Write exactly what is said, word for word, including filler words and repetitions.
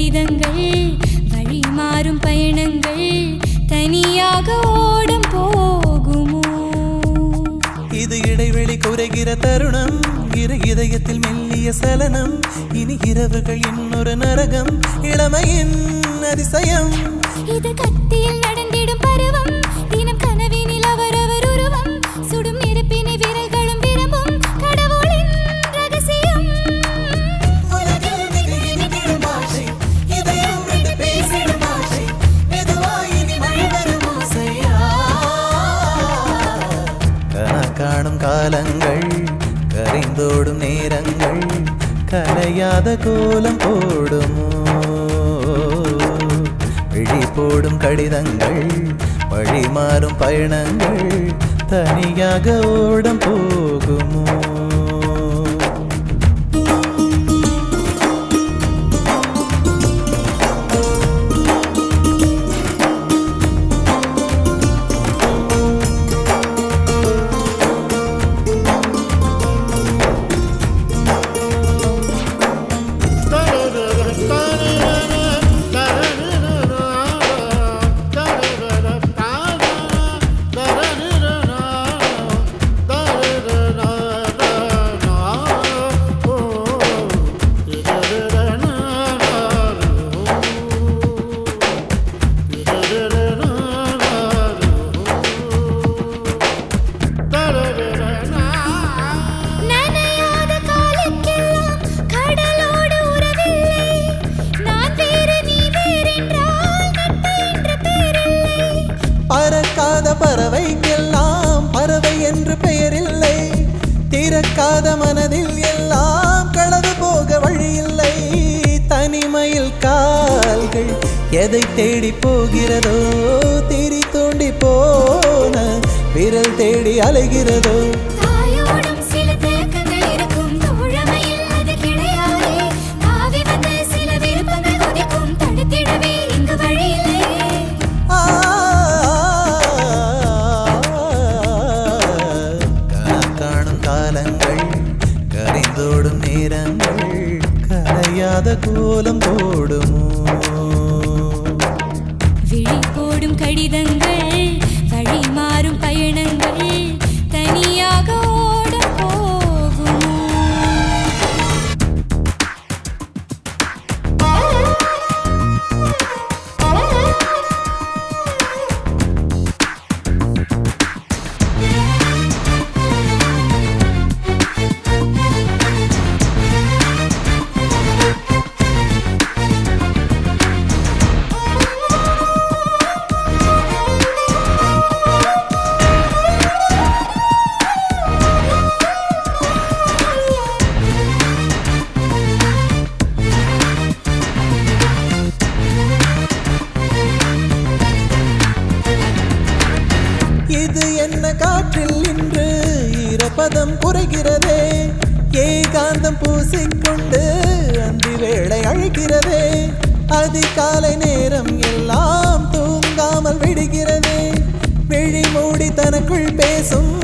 கடிதங்கள் வழி மாறும் பயணங்கள் தனியாக ஓடம் போகுமோ இது இடைவெளி குறைகிற தருணம் இரு இதயத்தில் மெல்லிய சலனம் இனி இரவுகள் இன்னொரு நரகம் இளமையின் அதிசயம் இது கத்தியில் நடந்திடும் பருவம் தினம் கனவினில் அவரவர் உருவம் சுடும் நெருப்பினை விரல்களும் விரும்பும் கடவுளின் ரகசியம் காணும் காலங்கள் கரைந்தோடும் நேரங்கள் கலையாத கோலம் போடுமோ விழி போடும் கடிதங்கள் வழி மாறும் பயணங்கள் தனியாக ஓடம் போகுமோ பறக்காத பறவைக்கெல்லாம் பறவை என்று பெயரில்லை திறக்காத மனதில் எல்லாம் களவு போக வழியில்லை தனிமையில் கால்கள் எதை தேடி போகிறதோ திரி தோண்டி போன விரல் தேடி அலைகிறதோ கரைந்தோடும் நேரங்கள் கரையாத கோலம் போடுமோ விழி போடும் கடிதங்கள் வழி மாறும் பயணங்கள் தனியாக ஓடம் போகுமோ இது என்ன காற்றில் இன்று ஈரப்பதம் குறைகிறதே ஏகாந்தம் பூசிக்கொண்டு அந்தி வேளை அழைக்கிறதே அதிகாலை நேரம் எல்லாம் தூங்காமல் விடுகிறதே விழி மூடி தனக்குள் பேசும்